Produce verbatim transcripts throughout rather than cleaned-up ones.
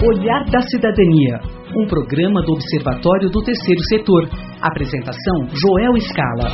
Olhar da Cidadania, um programa do Observatório do Terceiro Setor. Apresentação, Joel Scala.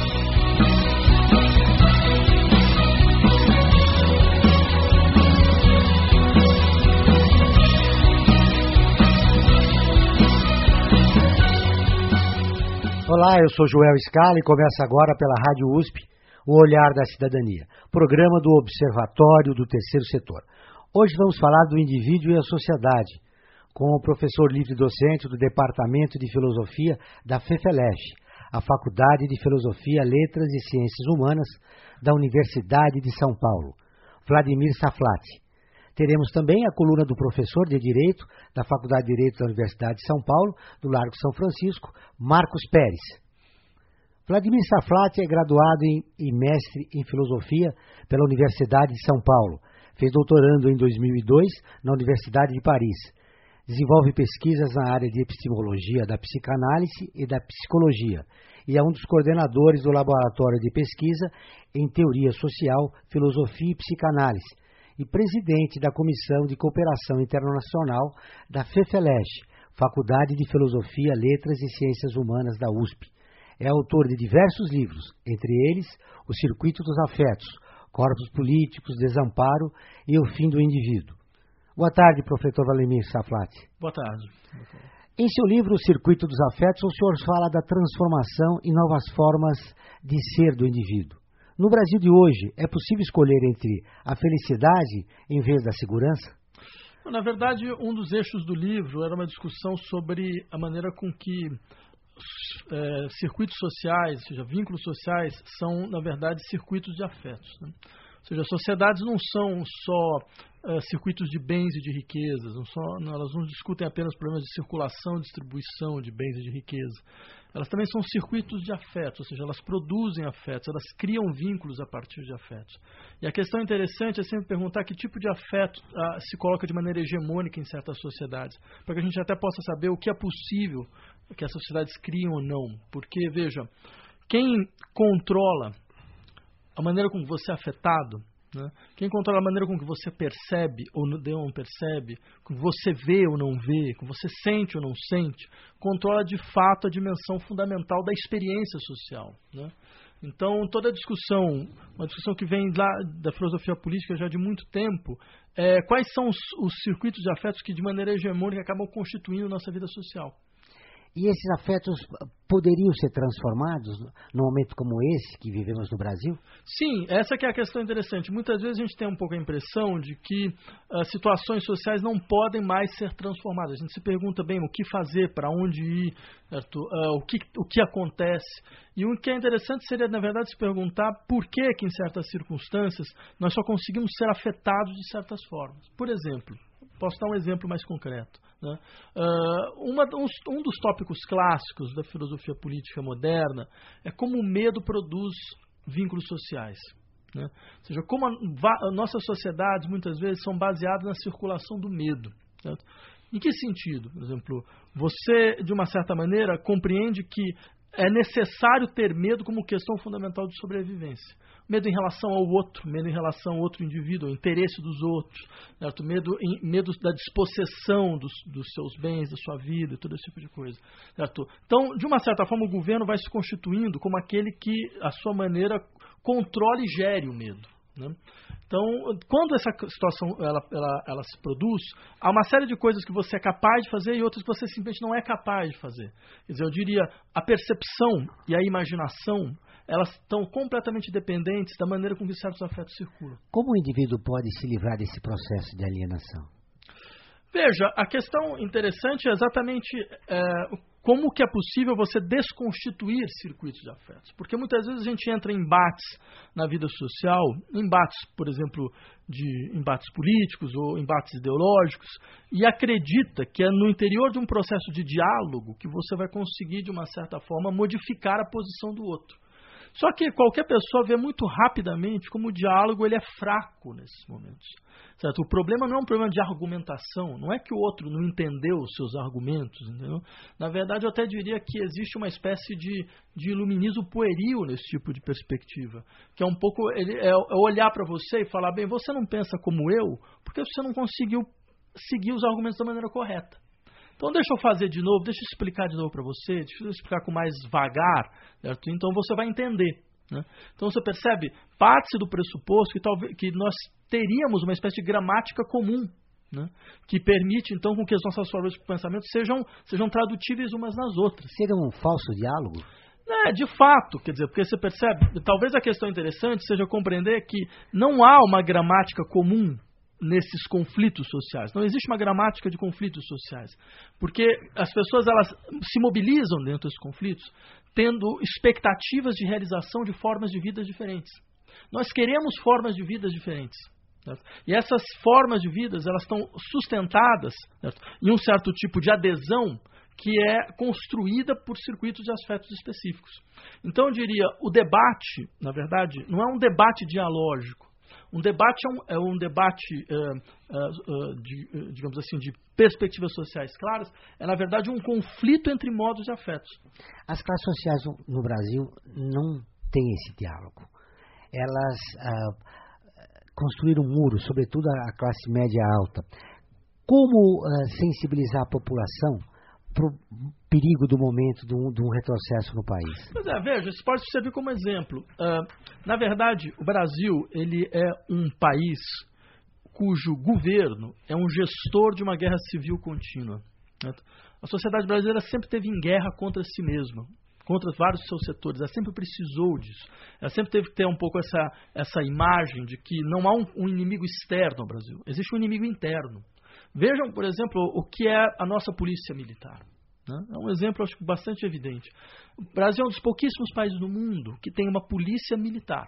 Olá, eu sou Joel Scala e começa agora pela Rádio U S P, o Olhar da Cidadania, programa do Observatório do Terceiro Setor. Hoje vamos falar do indivíduo e a sociedade, com o professor livre-docente do Departamento de Filosofia da FEFELESH, a Faculdade de Filosofia, Letras e Ciências Humanas da Universidade de São Paulo, Vladimir Saflati. Teremos também a coluna do professor de Direito da Faculdade de Direito da Universidade de São Paulo, do Largo São Francisco, Marcos Pérez. Vladimir Saflati é graduado em, e mestre em Filosofia pela Universidade de São Paulo. Fez doutorando em dois mil e dois na Universidade de Paris. Desenvolve pesquisas na área de epistemologia da psicanálise e da psicologia e é um dos coordenadores do Laboratório de Pesquisa em Teoria Social, Filosofia e Psicanálise e presidente da Comissão de Cooperação Internacional da FEFELESH, Faculdade de Filosofia, Letras e Ciências Humanas da U S P. É autor de diversos livros, entre eles O Circuito dos Afetos, Corpos Políticos, Desamparo e O Fim do Indivíduo. Boa tarde, professor Vladimir Saflati. Boa tarde. Boa tarde. Em seu livro O Circuito dos Afetos, o senhor fala da transformação e novas formas de ser do indivíduo. No Brasil de hoje, é possível escolher entre a felicidade em vez da segurança? Na verdade, um dos eixos do livro era uma discussão sobre a maneira com que é, circuitos sociais, ou seja, vínculos sociais, são, na verdade, circuitos de afetos, né? Ou seja, as sociedades não são só uh, circuitos de bens e de riquezas, não só, não, elas não discutem apenas problemas de circulação e distribuição de bens e de riqueza. Elas também são circuitos de afetos, ou seja, elas produzem afetos, elas criam vínculos a partir de afetos. E a questão interessante é sempre perguntar que tipo de afeto uh, se coloca de maneira hegemônica em certas sociedades, para que a gente até possa saber o que é possível que as sociedades criam ou não. Porque, veja, quem controla a maneira com que você é afetado, né? Quem controla a maneira com que você percebe ou não percebe, com que você vê ou não vê, com que você sente ou não sente, controla de fato a dimensão fundamental da experiência social, né? Então, toda a discussão, uma discussão que vem lá da filosofia política já de muito tempo, é quais são os, os circuitos de afetos que de maneira hegemônica acabam constituindo nossa vida social. E esses afetos poderiam ser transformados num momento como esse que vivemos no Brasil? Sim, essa que é a questão interessante. Muitas vezes a gente tem um pouco a impressão de que uh, situações sociais não podem mais ser transformadas. A gente se pergunta bem o que fazer, para onde ir, certo? Uh, o, que, o que acontece. E o que é interessante seria, na verdade, se perguntar por que que em certas circunstâncias nós só conseguimos ser afetados de certas formas. Por exemplo, posso dar um exemplo mais concreto, né? Uh, uma, um, um dos tópicos clássicos da filosofia política moderna é como o medo produz vínculos sociais, né? Ou seja, como a, a, nossas sociedades muitas vezes são baseadas na circulação do medo, certo? Em que sentido? Por exemplo, você, de uma certa maneira, compreende que é necessário ter medo como questão fundamental de sobrevivência. Medo em relação ao outro, medo em relação ao outro indivíduo, ao interesse dos outros, certo? Medo, em, medo da dispossessão dos, dos seus bens, da sua vida, todo esse tipo de coisa, certo? Então, de uma certa forma, o governo vai se constituindo como aquele que, à sua maneira, controla e gere o medo, né? Então, quando essa situação ela, ela, ela se produz, há uma série de coisas que você é capaz de fazer e outras que você simplesmente não é capaz de fazer. Quer dizer, eu diria, a percepção e a imaginação, elas estão completamente dependentes da maneira com que certos afetos circulam. Como o indivíduo pode se livrar desse processo de alienação? Veja, a questão interessante é exatamente é, como que é possível você desconstituir circuitos de afetos. Porque muitas vezes a gente entra em embates na vida social, embates, por exemplo, de embates políticos ou embates ideológicos, e acredita que é no interior de um processo de diálogo que você vai conseguir, de uma certa forma, modificar a posição do outro. Só que qualquer pessoa vê muito rapidamente como o diálogo ele é fraco nesses momentos, certo? O problema não é um problema de argumentação, não é que o outro não entendeu os seus argumentos, entendeu? Na verdade, eu até diria que existe uma espécie de, de iluminismo pueril nesse tipo de perspectiva, que é um pouco ele, é, é olhar para você e falar, bem, você não pensa como eu, porque você não conseguiu seguir os argumentos da maneira correta. Então deixa eu fazer de novo, deixa eu explicar de novo para você, deixa eu explicar com mais vagar, certo? Então você vai entender. Né? Então você percebe, parte do pressuposto que, talvez, que nós teríamos uma espécie de gramática comum, né? Que permite então com que as nossas formas de pensamento sejam, sejam tradutíveis umas nas outras. Seria um falso diálogo? É, de fato, quer dizer, porque você percebe, talvez a questão interessante seja compreender que não há uma gramática comum nesses conflitos sociais. Não existe uma gramática de conflitos sociais. Porque as pessoas elas se mobilizam dentro desses conflitos tendo expectativas de realização de formas de vida diferentes. Nós queremos formas de vida diferentes. Certo? E essas formas de vida elas estão sustentadas, certo? Em um certo tipo de adesão que é construída por circuitos de afetos específicos. Então, eu diria, o debate, na verdade, não é um debate dialógico. Um debate é um, é um debate, uh, uh, uh, de, uh, digamos assim, de perspectivas sociais claras, é, na verdade, um conflito entre modos e afetos. As classes sociais no, no Brasil não têm esse diálogo. Elas uh, construíram um muro, sobretudo a classe média alta. Como uh, sensibilizar a população para o perigo do momento de um, de um retrocesso no país? Pois é, veja, isso pode servir como exemplo. Uh, na verdade, o Brasil ele é um país cujo governo é um gestor de uma guerra civil contínua. Certo? A sociedade brasileira sempre teve em guerra contra si mesma, contra vários seus setores. Ela sempre precisou disso. Ela sempre teve que ter um pouco essa, essa imagem de que não há um, um inimigo externo ao Brasil. Existe um inimigo interno. Vejam, por exemplo, o que é a nossa polícia militar. Né? É um exemplo, acho que bastante evidente. O Brasil é um dos pouquíssimos países do mundo que tem uma polícia militar.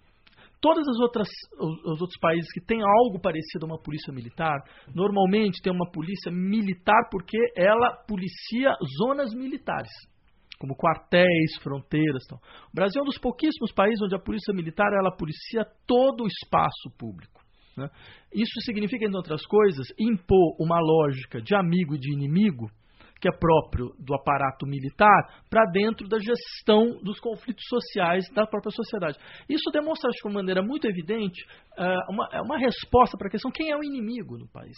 Todas as outras, os, os outros países que têm algo parecido a uma polícia militar, normalmente tem uma polícia militar porque ela policia zonas militares, como quartéis, fronteiras. Tal. O Brasil é um dos pouquíssimos países onde a polícia militar ela policia todo o espaço público. Né? Isso significa, entre outras coisas, impor uma lógica de amigo e de inimigo, que é próprio do aparato militar, para dentro da gestão dos conflitos sociais da própria sociedade. Isso demonstra, acho, de uma maneira muito evidente, uma, uma resposta para a questão: quem é o inimigo no país?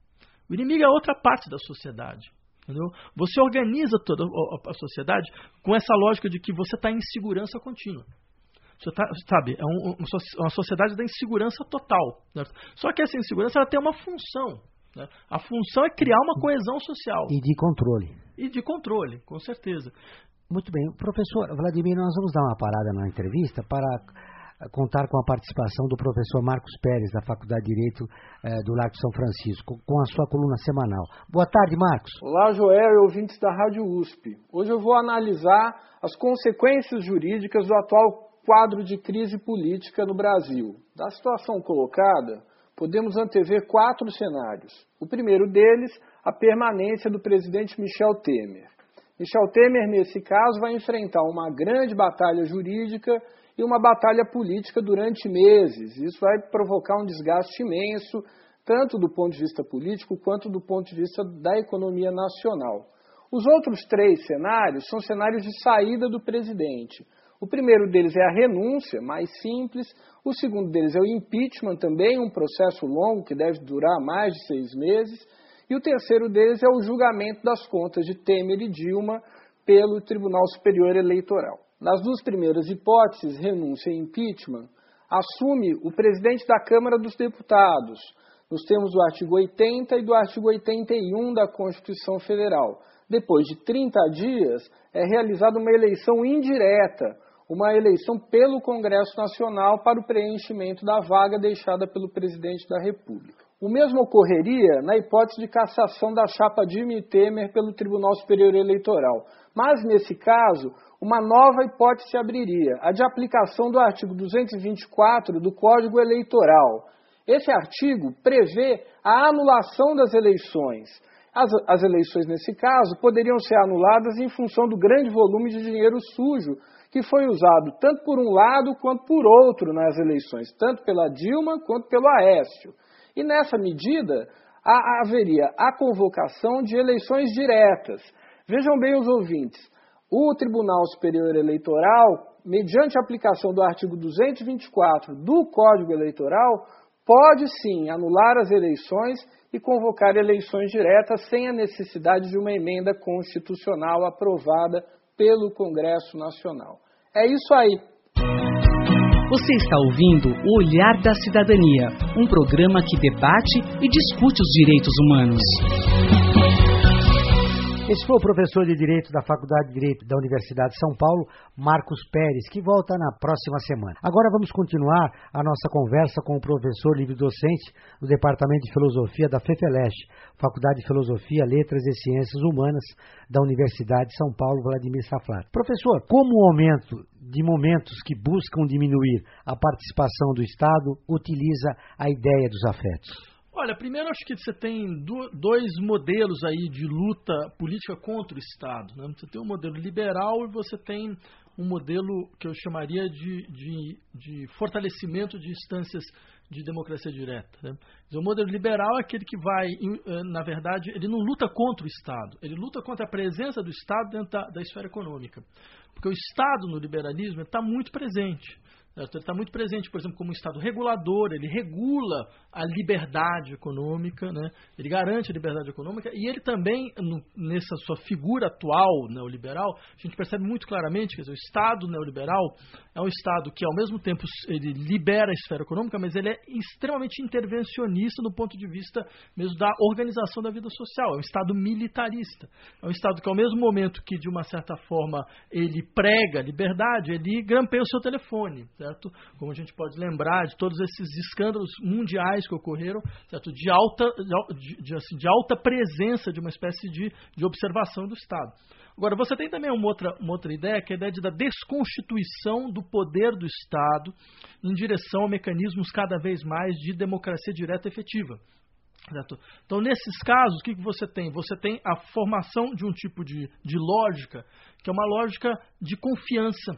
O inimigo é outra parte da sociedade. Entendeu? Você organiza toda a sociedade com essa lógica de que você está em insegurança contínua. Você tá, sabe, é um, uma sociedade da insegurança total. Né? Só que essa insegurança ela tem uma função. Né? A função é criar uma coesão social. E de controle. E de controle, com certeza. Muito bem. Professor Vladimir, nós vamos dar uma parada na entrevista para contar com a participação do professor Marcos Pérez, da Faculdade de Direito eh, do Largo São Francisco, com a sua coluna semanal. Boa tarde, Marcos. Olá, Joel e ouvintes da Rádio U S P. Hoje eu vou analisar as consequências jurídicas do atual quadro de crise política no Brasil. Da situação colocada, podemos antever quatro cenários. O primeiro deles, a permanência do presidente Michel Temer. Michel Temer, nesse caso, vai enfrentar uma grande batalha jurídica e uma batalha política durante meses. Isso vai provocar um desgaste imenso, tanto do ponto de vista político quanto do ponto de vista da economia nacional. Os outros três cenários são cenários de saída do presidente. O primeiro deles é a renúncia, mais simples. O segundo deles é o impeachment, também um processo longo que deve durar mais de seis meses. E o terceiro deles é o julgamento das contas de Temer e Dilma pelo Tribunal Superior Eleitoral. Nas duas primeiras hipóteses, renúncia e impeachment, assume o presidente da Câmara dos Deputados, nos termos do artigo oitenta e do artigo oitenta e um da Constituição Federal. Depois de trinta dias, é realizada uma eleição indireta, uma eleição pelo Congresso Nacional para o preenchimento da vaga deixada pelo presidente da República. O mesmo ocorreria na hipótese de cassação da chapa Dilma e Temer pelo Tribunal Superior Eleitoral. Mas, nesse caso, uma nova hipótese se abriria, a de aplicação do artigo duzentos e vinte e quatro do Código Eleitoral. Esse artigo prevê a anulação das eleições. As, as eleições, nesse caso, poderiam ser anuladas em função do grande volume de dinheiro sujo que foi usado tanto por um lado quanto por outro nas eleições, tanto pela Dilma quanto pelo Aécio. E nessa medida, há, haveria a convocação de eleições diretas. Vejam bem os ouvintes, o Tribunal Superior Eleitoral, mediante a aplicação do artigo duzentos e vinte e quatro do Código Eleitoral, pode sim anular as eleições e convocar eleições diretas sem a necessidade de uma emenda constitucional aprovada pelo Congresso Nacional. É isso aí. Você está ouvindo O Olhar da Cidadania, um programa que debate e discute os direitos humanos. Esse foi o professor de Direito da Faculdade de Direito da Universidade de São Paulo, Marcos Pérez, que volta na próxima semana. Agora vamos continuar a nossa conversa com o professor livre-docente do Departamento de Filosofia da FEFELESH, Faculdade de Filosofia, Letras e Ciências Humanas da Universidade de São Paulo, Vladimir Saflat. Professor, como o aumento de momentos que buscam diminuir a participação do Estado utiliza a ideia dos afetos? Olha, primeiro acho que você tem dois modelos aí de luta política contra o Estado, né? Você tem um modelo liberal e você tem um modelo que eu chamaria de, de, de fortalecimento de instâncias de democracia direta, né? O modelo liberal é aquele que vai, na verdade, ele não luta contra o Estado, ele luta contra a presença do Estado dentro da, da esfera econômica. Porque o Estado no liberalismo está muito presente. Ele está muito presente, por exemplo, como um Estado regulador, ele regula a liberdade econômica, né? Ele garante a liberdade econômica e ele também, no, nessa sua figura atual neoliberal, a gente percebe muito claramente que o Estado neoliberal é um Estado que, ao mesmo tempo, ele libera a esfera econômica, mas ele é extremamente intervencionista no ponto de vista mesmo da organização da vida social. É um Estado militarista. É um Estado que, ao mesmo momento que, de uma certa forma, ele prega a liberdade, ele grampeia o seu telefone. Certo? Como a gente pode lembrar de todos esses escândalos mundiais que ocorreram, certo? De, alta, de, de, assim, de alta presença de uma espécie de, de observação do Estado. Agora, você tem também uma outra, uma outra ideia, que é a ideia de, da desconstituição do poder do Estado em direção a mecanismos cada vez mais de democracia direta e efetiva. Certo? Então, nesses casos, o que você tem? Você tem a formação de um tipo de, de lógica, que é uma lógica de confiança.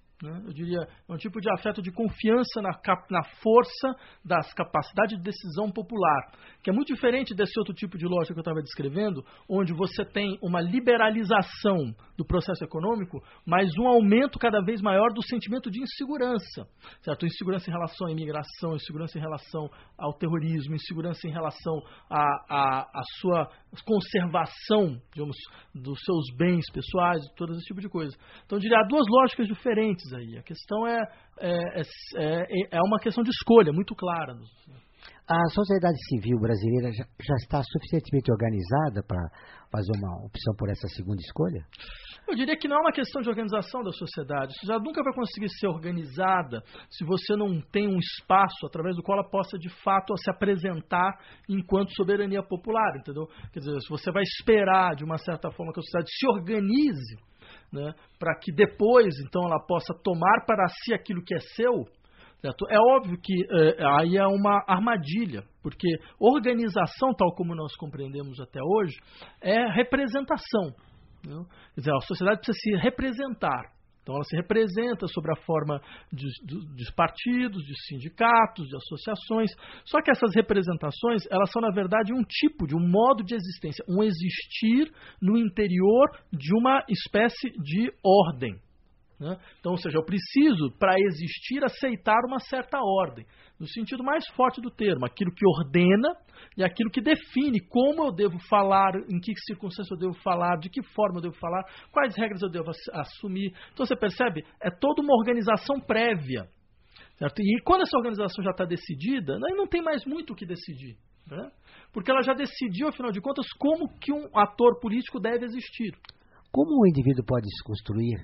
Eu diria, é um tipo de afeto de confiança na, na força das capacidades de decisão popular, que é muito diferente desse outro tipo de lógica que eu estava descrevendo, onde você tem uma liberalização do processo econômico, mas um aumento cada vez maior do sentimento de insegurança, certo? Insegurança em relação à imigração, insegurança em relação ao terrorismo, insegurança em relação à, à, à sua conservação, digamos, dos seus bens pessoais, todo esse tipo de coisa. Então, eu diria, há duas lógicas diferentes aí. A questão é, é, é, é uma questão de escolha muito clara. A sociedade civil brasileira já, já está suficientemente organizada para fazer uma opção por essa segunda escolha? Eu diria que não é uma questão de organização da sociedade. A sociedade nunca vai conseguir ser organizada se você não tem um espaço através do qual ela possa, de fato, se apresentar enquanto soberania popular, entendeu? Quer dizer, se você vai esperar, de uma certa forma, que a sociedade se organize, né, para que depois, então, ela possa tomar para si aquilo que é seu, certo? É óbvio que é, aí é uma armadilha, porque organização, tal como nós compreendemos até hoje, é representação. Né? Quer dizer, a sociedade precisa se representar. Então, ela se representa sob a forma de, de, de partidos, de sindicatos, de associações. Só que essas representações, elas são, na verdade, um tipo, de um modo de existência, um existir no interior de uma espécie de ordem. Né? Então, ou seja, eu preciso, para existir, aceitar uma certa ordem, no sentido mais forte do termo, aquilo que ordena e aquilo que define como eu devo falar, em que circunstâncias eu devo falar, de que forma eu devo falar, quais regras eu devo assumir. Então, você percebe? É toda uma organização prévia. Certo? E quando essa organização já está decidida, aí não tem mais muito o que decidir. Né? Porque ela já decidiu, afinal de contas, como que um ator político deve existir. Como o indivíduo pode se construir,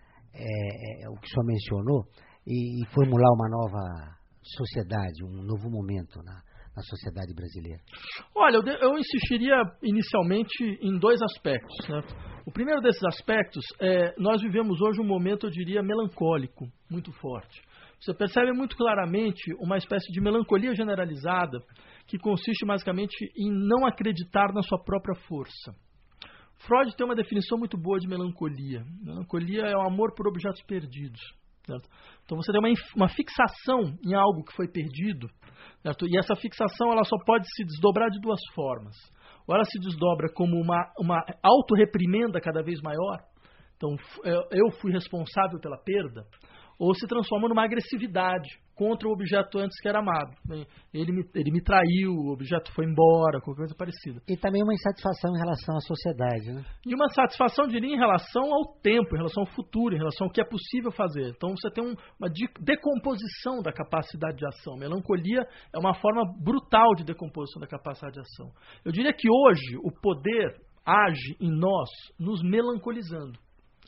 é, é, o que o senhor mencionou, e, e formular uma nova sociedade, um novo momento na, na sociedade brasileira? Olha, eu, de, eu insistiria inicialmente em dois aspectos. Né? O primeiro desses aspectos é, nós vivemos hoje um momento, eu diria, melancólico, muito forte. Você percebe muito claramente uma espécie de melancolia generalizada que consiste basicamente em não acreditar na sua própria força. Freud tem uma definição muito boa de melancolia. Melancolia é o amor por objetos perdidos. Certo? Então você tem uma, uma fixação em algo que foi perdido, certo? E essa fixação ela só pode se desdobrar de duas formas. Ou ela se desdobra como uma, uma autorreprimenda cada vez maior. Então eu fui responsável pela perda. ou se transforma numa agressividade contra o objeto antes que era amado. Ele me, ele me traiu, o objeto foi embora, qualquer coisa parecida. E também uma insatisfação em relação à sociedade, né? E uma satisfação, diria, em relação ao tempo, em relação ao futuro, em relação ao que é possível fazer. Então você tem um, uma decomposição da capacidade de ação. Melancolia é uma forma brutal de decomposição da capacidade de ação. Eu diria que hoje o poder age em nós, nos melancolizando.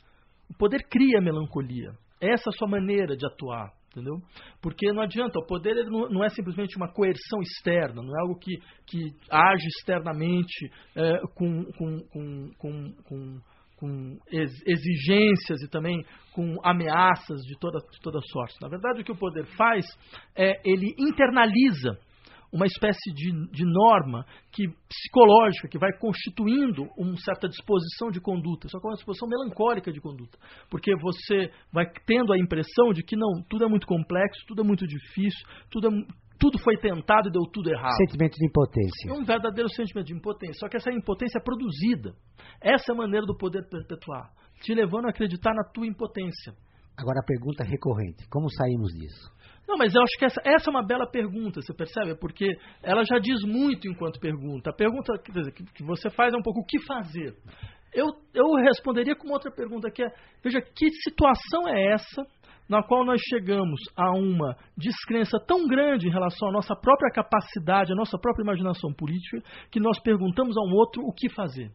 O poder cria melancolia. Essa é a sua maneira de atuar. Entendeu? Porque não adianta, o poder ele não, não é simplesmente uma coerção externa, não é algo que, que age externamente é, com, com, com, com, com, com exigências e também com ameaças de toda, de toda sorte. Na verdade, o que o poder faz é ele internaliza uma espécie de, de norma que, psicológica que vai constituindo uma certa disposição de conduta, só que é uma disposição melancólica de conduta, porque você vai tendo a impressão de que não, tudo é muito complexo, tudo é muito difícil, tudo, é, tudo foi tentado e deu tudo errado. Sentimento de impotência. É um verdadeiro sentimento de impotência, só que essa impotência é produzida. Essa é a maneira do poder perpetuar, te levando a acreditar na tua impotência. Agora a pergunta recorrente, como saímos disso? Não, mas eu acho que essa, essa é uma bela pergunta, você percebe? Porque ela já diz muito enquanto pergunta. A pergunta quer dizer, que, que você faz é um pouco o que fazer. Eu, eu responderia com uma outra pergunta que é, veja, que situação é essa na qual nós chegamos a uma descrença tão grande em relação à nossa própria capacidade, à nossa própria imaginação política, que nós perguntamos a um outro o que fazer?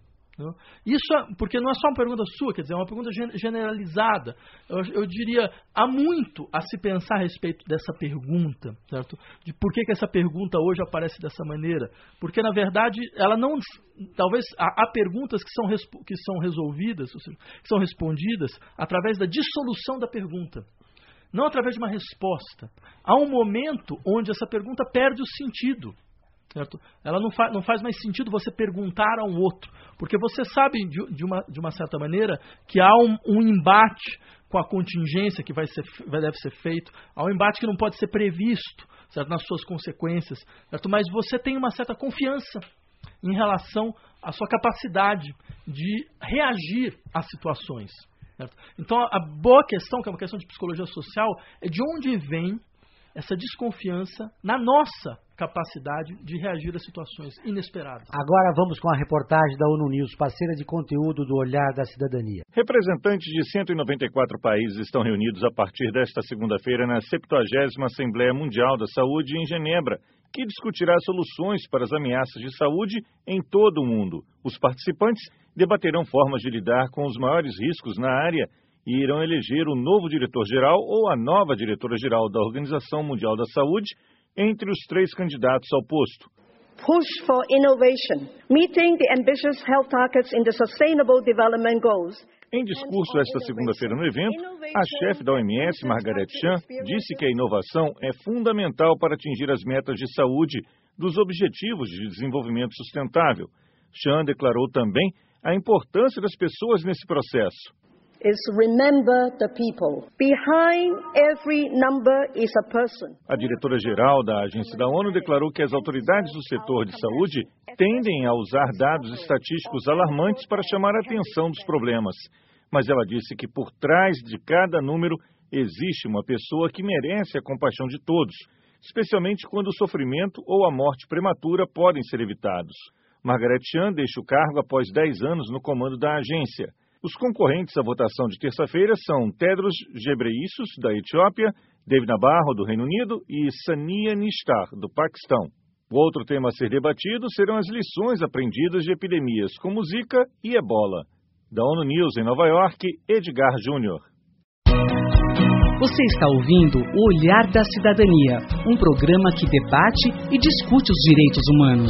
Isso é, porque não é só uma pergunta sua, quer dizer, é uma pergunta generalizada. Eu, eu diria, há muito a se pensar a respeito dessa pergunta, certo? De por que, que essa pergunta hoje aparece dessa maneira. Porque, na verdade, ela não. Talvez há, há perguntas que são, que são resolvidas, ou seja, que são respondidas através da dissolução da pergunta, não através de uma resposta. Há um momento onde essa pergunta perde o sentido. Certo? Ela não, fa não faz mais sentido você perguntar a um outro, porque você sabe de, de, uma, de uma certa maneira que há um, um embate com a contingência que vai ser, vai, deve ser feito, há um embate que não pode ser previsto, certo? Nas suas consequências, certo? Mas você tem uma certa confiança em relação à sua capacidade de reagir às situações. Certo? Então a, a boa questão, que é uma questão de psicologia social, é de onde vem essa desconfiança na nossa capacidade de reagir a situações inesperadas. Agora vamos com a reportagem da ONU News, parceira de conteúdo do Olhar da Cidadania. Representantes de cento e noventa e quatro países estão reunidos a partir desta segunda-feira na septuagésima Assembleia Mundial da Saúde em Genebra, que discutirá soluções para as ameaças de saúde em todo o mundo. Os participantes debaterão formas de lidar com os maiores riscos na área e irão eleger o novo diretor-geral ou a nova diretora-geral da Organização Mundial da Saúde entre os três candidatos ao posto. Push for innovation, meeting the ambitious health targets in the Sustainable Development Goals. Em discurso esta segunda-feira no evento, a chefe da O M S, Margaret Chan, disse que a inovação é fundamental para atingir as metas de saúde dos Objetivos de Desenvolvimento Sustentável. Chan declarou também a importância das pessoas nesse processo. Is remember the people. Behind every number is a person. A diretora-geral da Agência da ONU declarou que as autoridades do setor de saúde tendem a usar dados estatísticos alarmantes para chamar a atenção dos problemas. Mas ela disse que por trás de cada número existe uma pessoa que merece a compaixão de todos, especialmente quando o sofrimento ou a morte prematura podem ser evitados. Margaret Chan deixa o cargo após dez anos no comando da agência. Os concorrentes à votação de terça-feira são Tedros Ghebreyesus, da Etiópia, David Nabarro, do Reino Unido, e Sania Nishtar, do Paquistão. O outro tema a ser debatido serão as lições aprendidas de epidemias como Zika e Ebola. Da ONU News em Nova York, Edgar Júnior. Você está ouvindo o Olhar da Cidadania, um programa que debate e discute os direitos humanos.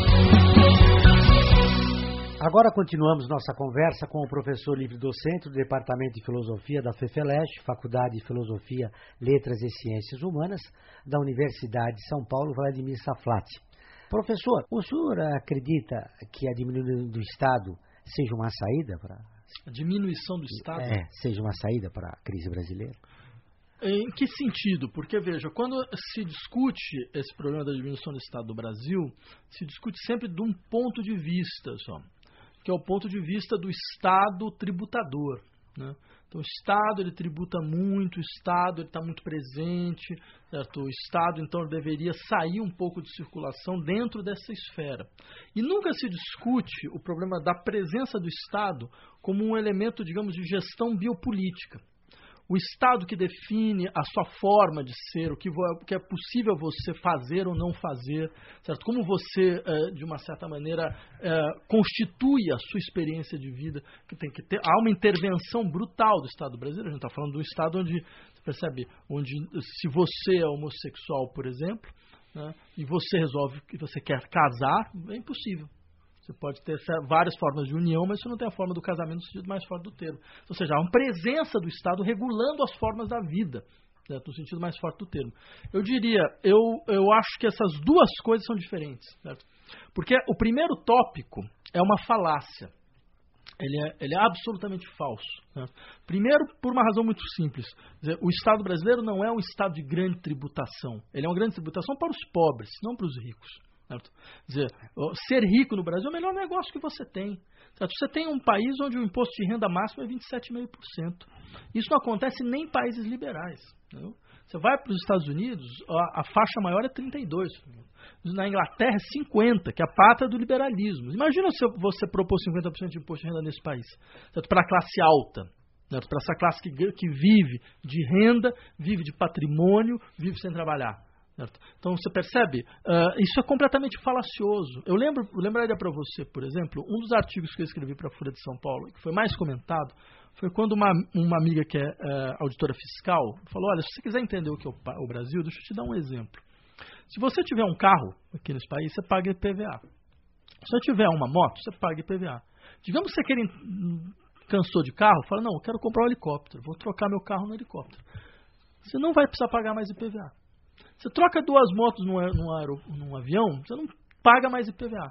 Agora continuamos nossa conversa com o professor livre-docente do Departamento de Filosofia da FEFELESH, Faculdade de Filosofia, Letras e Ciências Humanas, da Universidade de São Paulo, Vladimir Saflati. Professor, o senhor acredita que a diminuição do Estado seja uma saída para... A diminuição do Estado? É, seja uma saída para a crise brasileira? Em que sentido? Porque, veja, quando se discute esse problema da diminuição do Estado do Brasil, se discute sempre de um ponto de vista só, que é o ponto de vista do Estado tributador, né? Então, o Estado ele tributa muito, o Estado está muito presente, certo? O Estado, então, deveria sair um pouco de circulação dentro dessa esfera. E nunca se discute o problema da presença do Estado como um elemento, digamos, de gestão biopolítica. O Estado que define a sua forma de ser, o que, o que é possível você fazer ou não fazer, certo? Como você, de uma certa maneira, constitui a sua experiência de vida, que tem que ter. Há uma intervenção brutal do Estado brasileiro. A gente está falando de um Estado onde, você percebe, onde se você é homossexual, por exemplo, né, e você resolve que você quer casar, é impossível. Você pode ter várias formas de união, mas você não tem a forma do casamento no sentido mais forte do termo. Ou seja, há uma presença do Estado regulando as formas da vida, certo? No sentido mais forte do termo. Eu diria, eu, eu acho que essas duas coisas são diferentes, certo? Porque o primeiro tópico é uma falácia. Ele é, ele é absolutamente falso. Certo? Primeiro, por uma razão muito simples. Quer dizer, o Estado brasileiro não é um Estado de grande tributação. Ele é uma grande tributação para os pobres, não para os ricos. Certo? Quer dizer, ser rico no Brasil é o melhor negócio que você tem. Certo? Você tem um país onde o imposto de renda máximo é vinte e sete vírgula cinco por cento. Isso não acontece nem em países liberais. Entendeu? Você vai para os Estados Unidos, a, a faixa maior é trinta e dois por cento. Na Inglaterra é cinquenta por cento, que é a pátria do liberalismo. Imagina se você propor cinquenta por cento de imposto de renda nesse país. Para a classe alta. Para essa classe que, que vive de renda, vive de patrimônio, vive sem trabalhar. Certo? Então você percebe, uh, isso é completamente falacioso. Eu lembro, eu lembraria para você, por exemplo, um dos artigos que eu escrevi para a Folha de São Paulo, que foi mais comentado, foi quando uma, uma amiga que é uh, auditora fiscal falou, olha, se você quiser entender o que é o, o Brasil, deixa eu te dar um exemplo. Se você tiver um carro aqui nesse país, você paga I P V A. Se você tiver uma moto, você paga I P V A. Digamos que você quer, cansou de carro, fala, não, eu quero comprar um helicóptero, vou trocar meu carro no helicóptero. Você não vai precisar pagar mais I P V A. Você troca duas motos num, num, aero, num avião, você não paga mais I P V A.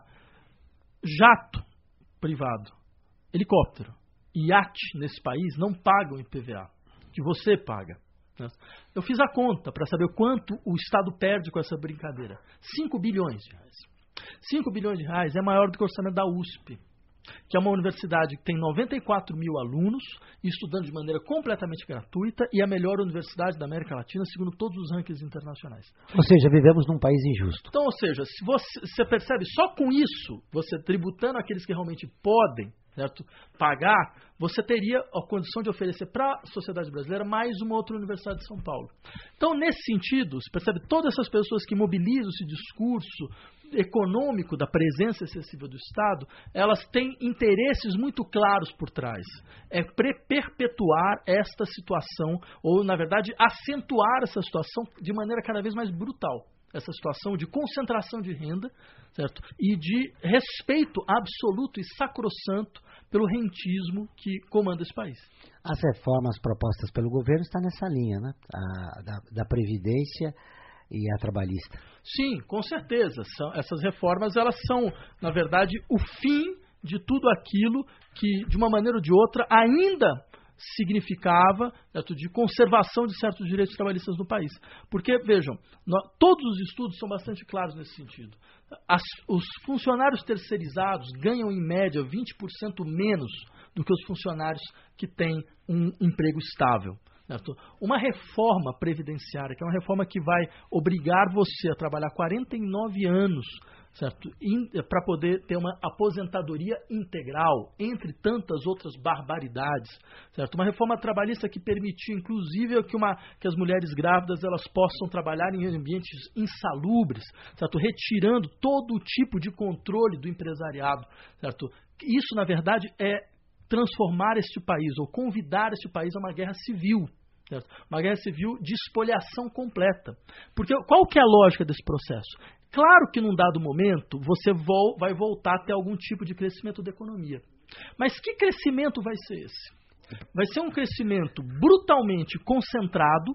Jato privado, helicóptero e iate nesse país não pagam I P V A, que você paga. Né? Eu fiz a conta para saber o quanto o Estado perde com essa brincadeira. cinco bilhões de reais. cinco bilhões de reais é maior do que o orçamento da U S P, que é uma universidade que tem noventa e quatro mil alunos, estudando de maneira completamente gratuita, e a melhor universidade da América Latina, segundo todos os rankings internacionais. Ou seja, vivemos num país injusto. Então, ou seja, se você, você percebe, só com isso, você tributando aqueles que realmente podem, certo, pagar, você teria a condição de oferecer para a sociedade brasileira mais uma outra universidade de São Paulo. Então, nesse sentido, você percebe todas essas pessoas que mobilizam esse discurso econômico da presença excessiva do Estado, elas têm interesses muito claros por trás. É perpetuar esta situação, ou, na verdade, acentuar essa situação de maneira cada vez mais brutal. Essa situação de concentração de renda, certo? E de respeito absoluto e sacrossanto pelo rentismo que comanda esse país. As reformas propostas pelo governo estão nessa linha, né? A, da, da Previdência e a trabalhista. Sim, com certeza. São, essas reformas, elas são, na verdade, o fim de tudo aquilo que, de uma maneira ou de outra, ainda significava, certo, de conservação de certos direitos trabalhistas no país. Porque, vejam, nós, todos os estudos são bastante claros nesse sentido. As, os funcionários terceirizados ganham, em média, vinte por cento menos do que os funcionários que têm um emprego estável. Certo? Uma reforma previdenciária, que é uma reforma que vai obrigar você a trabalhar quarenta e nove anos, certo? Para poder ter uma aposentadoria integral, entre tantas outras barbaridades, certo? Uma reforma trabalhista que permitiu, inclusive, que, uma, que as mulheres grávidas elas possam trabalhar em ambientes insalubres, certo? Retirando todo o tipo de controle do empresariado, certo? Isso, na verdade, é transformar este país, ou convidar este país a uma guerra civil, certo? Uma guerra civil de espoliação completa. Porque qual que é a lógica desse processo? Claro que num dado momento você vol- vai voltar a ter algum tipo de crescimento da economia. Mas que crescimento vai ser esse? Vai ser um crescimento brutalmente concentrado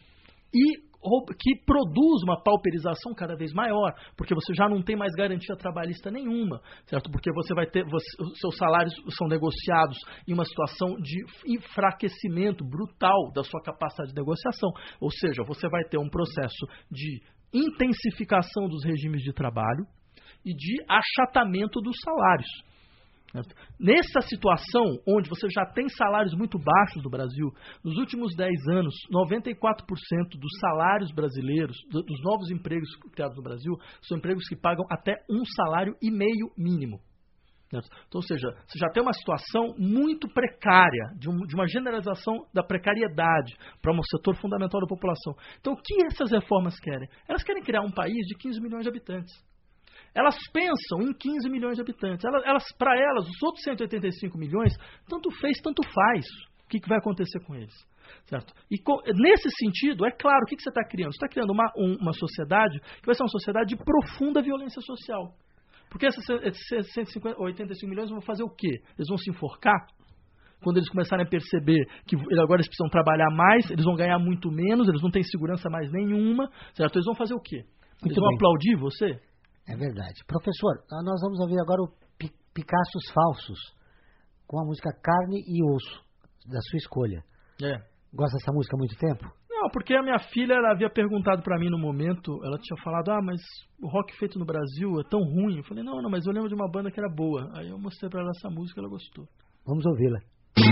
e que produz uma pauperização cada vez maior, porque você já não tem mais garantia trabalhista nenhuma, certo? Porque você vai ter, você, os seus salários são negociados em uma situação de enfraquecimento brutal da sua capacidade de negociação, ou seja, você vai ter um processo de intensificação dos regimes de trabalho e de achatamento dos salários. Nessa situação, onde você já tem salários muito baixos no Brasil, nos últimos dez anos, noventa e quatro por cento dos salários brasileiros, dos novos empregos criados no Brasil, são empregos que pagam até um salário e meio mínimo. Então, ou seja, você já tem uma situação muito precária, de, um, de uma generalização da precariedade para um setor fundamental da população. Então, o que essas reformas querem? Elas querem criar um país de quinze milhões de habitantes. Elas pensam em quinze milhões de habitantes. Elas, elas, para elas, os outros cento e oitenta e cinco milhões, tanto fez, tanto faz. O que, que vai acontecer com eles? Certo? E com, nesse sentido, é claro, o que, que você está criando? Você está criando uma, um, uma sociedade que vai ser uma sociedade de profunda violência social. Porque esses cento e oitenta e cinco milhões vão fazer o quê? Eles vão se enforcar? Quando eles começarem a perceber que agora eles precisam trabalhar mais, eles vão ganhar muito menos, eles não têm segurança mais nenhuma, certo? Eles vão fazer o quê? Eles muito vão bem. Aplaudir você? É verdade. Professor, nós vamos ouvir agora o Picassos Falsos, com a música Carne e Osso, da sua escolha. É. Gosta dessa música há muito tempo? Não, porque a minha filha ela havia perguntado para mim no momento, ela tinha falado, ah, mas o rock feito no Brasil é tão ruim. Eu falei, não, não, mas eu lembro de uma banda que era boa. Aí eu mostrei para ela essa música e ela gostou. Vamos ouvi-la.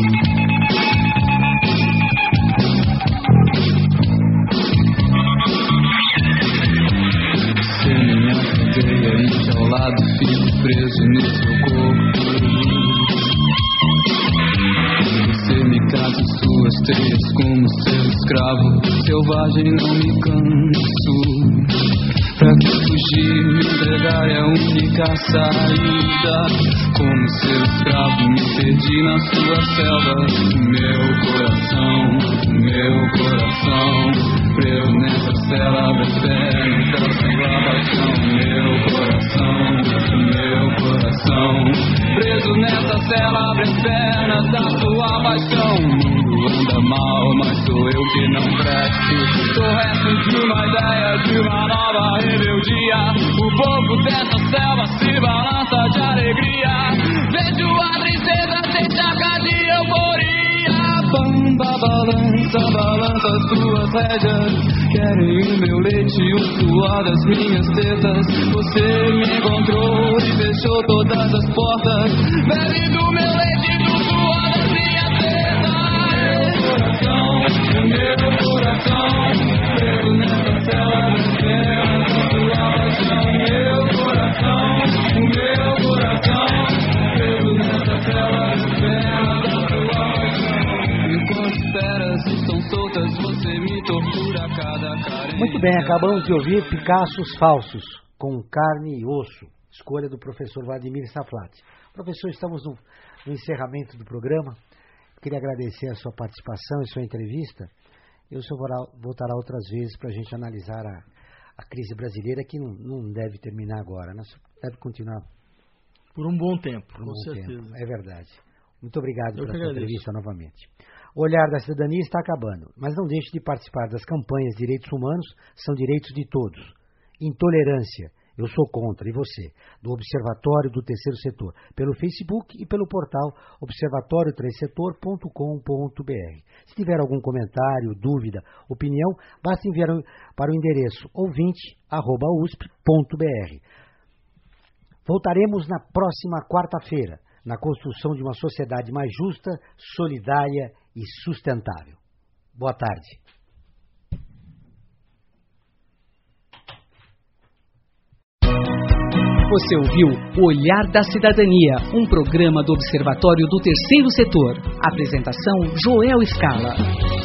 Se minha cadeia enjaulado, fico preso no seu corpo. Você me casa em suas teias como seu escravo selvagem, não me canso. Pra que fugir, me entregar é a única saída. Como seu escravo me perdi na sua selva. Meu coração, meu coração, preso nessa cela da fé, da sua paixão. Meu coração, meu coração, preso nessa cela da pernas da sua paixão. O mundo anda mal, mas sou eu que não presto. Sou resto de uma ideia, de uma nova rebeldia. O povo dessa selva se balança de alegria. Vejo a tristeza sem chaga de euforia. Bamba, balança, balança as suas rédeas. Querem o meu leite, o suor das minhas tetas. Você me encontrou e fechou todas as portas. Bebe do meu leite, do suor das minhas tetas. Meu coração, preso nessa cela das penas da sua paixão. Meu coração, o meu coração, preso nessa cela das penas da sua paixão. Enquanto esperas estão soltas, você me tortura a cada carência. Muito bem, acabamos de ouvir Picassos Falsos, com Carne e Osso, escolha do professor Vladimir Saflati. Professor, estamos no, no encerramento do programa. Queria agradecer a sua participação e sua entrevista. Eu só voltará outras vezes para a gente analisar a, a crise brasileira, que não, não deve terminar agora, né? Deve continuar por um bom tempo, por um com bom certeza. Tempo. É verdade. Muito obrigado Eu pela sua agradeço. entrevista novamente. O Olhar da Cidadania está acabando, mas não deixe de participar das campanhas de direitos humanos, são direitos de todos. Intolerância, eu sou contra, e você? Do Observatório do Terceiro Setor, pelo Facebook e pelo portal observatório três setor ponto com ponto b r. Se tiver algum comentário, dúvida, opinião, basta enviar para o endereço ouvinte arroba usp ponto b r. Voltaremos na próxima quarta-feira, na construção de uma sociedade mais justa, solidária e sustentável. Boa tarde. Você ouviu O Olhar da Cidadania, um programa do Observatório do Terceiro Setor. Apresentação Joel Scala.